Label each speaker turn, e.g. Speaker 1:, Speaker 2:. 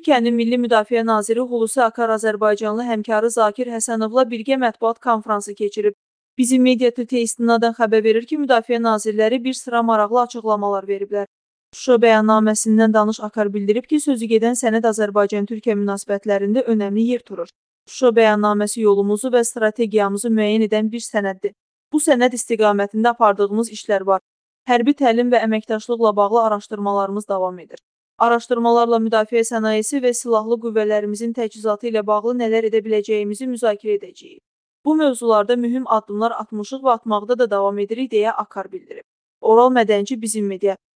Speaker 1: Türkiyənin Milli Müdafiə naziri Hulusi Akar Azərbaycanlı həmkarı Zakir Həsənovla birgə mətbuat konfransı keçirib. Bizim media TT istinadən xəbər verir ki, Müdafiə nazirləri bir sıra maraqlı açıqlamalar veriblər. Şuşa bəyannaməsindən danış Akar bildirib ki, sözügedən sənəd Azərbaycan-Türkiyə münasibətlərində önəmli yer turur. Şuşa bəyannaməsi yolumuzu və strategiyamızı müəyyən edən bir sənəddir. Bu sənəd istiqamətində apardığımız işlər var. Hərbi təlim və əməkdaşlıqla bağlı araşdırmalarımız davam edir. Araşdırmalarla müdafiə sənayesi və silahlı qüvvələrimizin təchizatı ilə bağlı nələr edə biləcəyimizi müzakirə edəcəyik. Bu mövzularda mühüm addımlar atmışıq və atmaqda da davam edirik, deyə Akar bildirib. Oral Mədənci, Bizim Media.